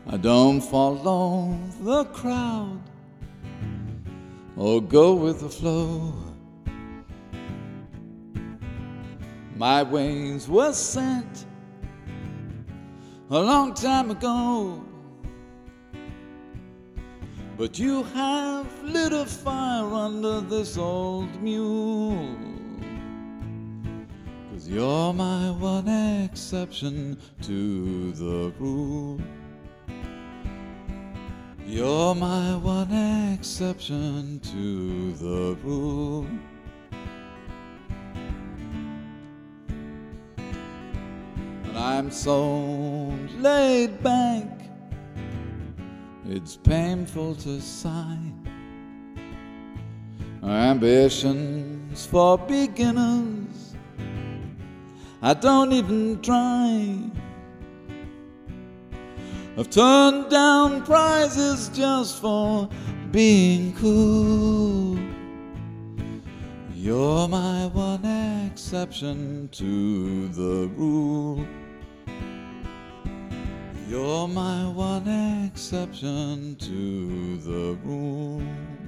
I don't follow the crowd or go with the flow. My wings were sent a long time ago, but you have lit a fire under this old mule. 'Cause you're my one exception to the rule. You're my one exception to the rule. And I'm so laid back, it's painful to sigh. Ambitions for beginners, I don't even try. I've turned down prizes just for being cool. You're my one exception to the rule. You're my one exception to the rule.